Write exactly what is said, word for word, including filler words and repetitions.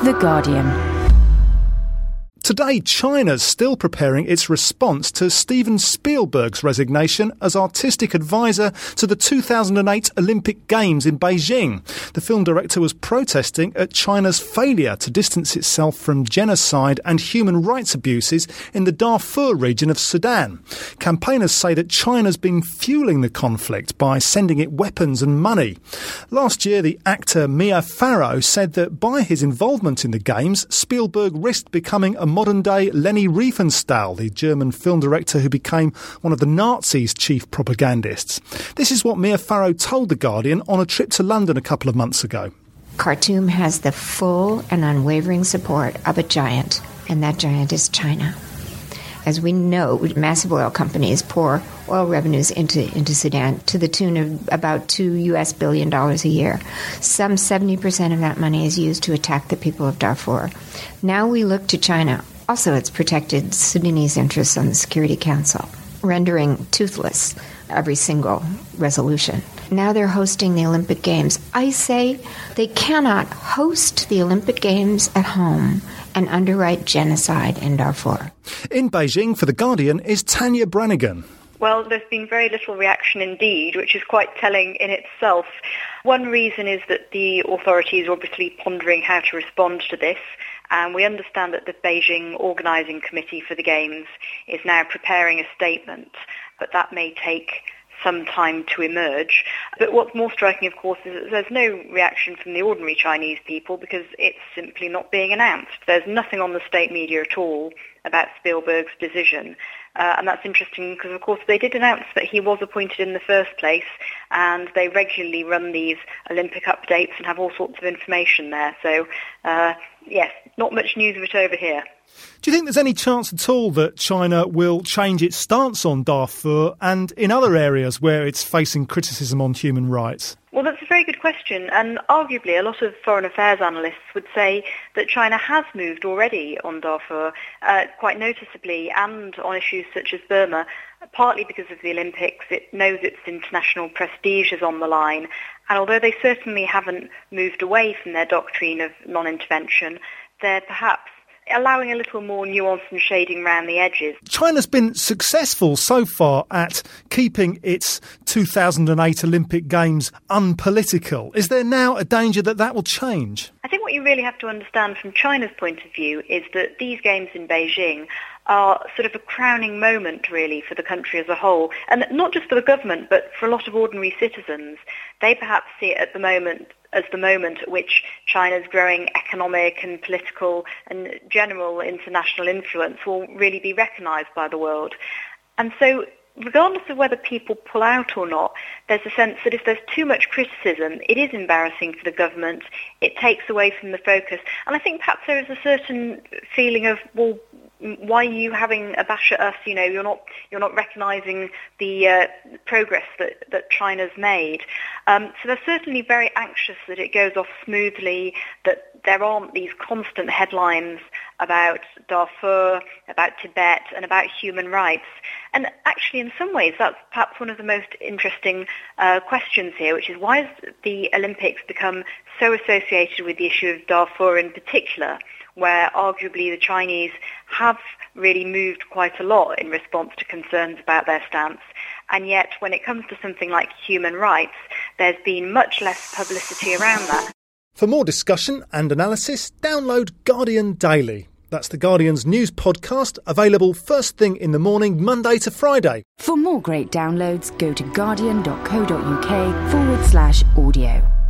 The Guardian. Today, China's still preparing its response to Steven Spielberg's resignation as artistic advisor to the two thousand eight Olympic Games in Beijing. The film director was protesting at China's failure to distance itself from genocide and human rights abuses in the Darfur region of Sudan. Campaigners say that China's been fueling the conflict by sending it weapons and money. Last year, the actor Mia Farrow said that by his involvement in the Games, Spielberg risked becoming a modern-day Leni Riefenstahl, the German film director who became one of the Nazis' chief propagandists. This is what Mia Farrow told The Guardian on a trip to London a couple of months ago. Khartoum has the full and unwavering support of a giant, and that giant is China. As we know, massive oil companies pour oil revenues into, into Sudan to the tune of about two U S billion dollars a year. Some seventy percent of that money is used to attack the people of Darfur. Now we look to China. Also, it's protected Sudanese interests on the Security Council, rendering toothless every single resolution. Now they're hosting the Olympic Games. I say they cannot host the Olympic Games at home and underwrite genocide in Darfur. In Beijing, for The Guardian, is Tanya Brannigan. Well, there's been very little reaction indeed, which is quite telling in itself. One reason is that the authorities are obviously pondering how to respond to this. And we understand that the Beijing Organising Committee for the Games is now preparing a statement, but that may take some time to emerge. But what's more striking, of course, is that there's no reaction from the ordinary Chinese people because it's simply not being announced. There's nothing on the state media at all about Spielberg's decision. Uh, and that's interesting because, of course, they did announce that he was appointed in the first place, and they regularly run these Olympic updates and have all sorts of information there. So, uh, yes, not much news of it over here. Do you think there's any chance at all that China will change its stance on Darfur and in other areas where it's facing criticism on human rights? Well, that's a very good question, and arguably a lot of foreign affairs analysts would say that China has moved already on Darfur, uh, quite noticeably, and on issues such as Burma, partly because of the Olympics. It knows its international prestige is on the line, and although they certainly haven't moved away from their doctrine of non-intervention, they're perhaps allowing a little more nuance and shading around the edges. China's been successful so far at keeping its two thousand eight Olympic Games unpolitical. Is there now a danger that that will change? I think what you really have to understand from China's point of view is that these games in Beijing are sort of a crowning moment, really, for the country as a whole. And not just for the government, but for a lot of ordinary citizens. They perhaps see it at the moment as the moment at which China's growing economic and political and general international influence will really be recognised by the world. And so, regardless of whether people pull out or not, there's a sense that if there's too much criticism, it is embarrassing for the government. It takes away from the focus. And I think perhaps there is a certain feeling of, well, why are you having a bash at us? You know, you're not you're not recognising the uh, progress that, that China's made. Um, so they're certainly very anxious that it goes off smoothly, that there aren't these constant headlines about Darfur, about Tibet, and about human rights. And actually, in some ways, that's perhaps one of the most interesting uh, questions here, which is why has the Olympics become so associated with the issue of Darfur in particular, where arguably the Chinese have really moved quite a lot in response to concerns about their stance. And yet, when it comes to something like human rights, there's been much less publicity around that. For more discussion and analysis, download Guardian Daily. That's The Guardian's news podcast, available first thing in the morning, Monday to Friday. For more great downloads, go to guardian.co.uk forward slash audio.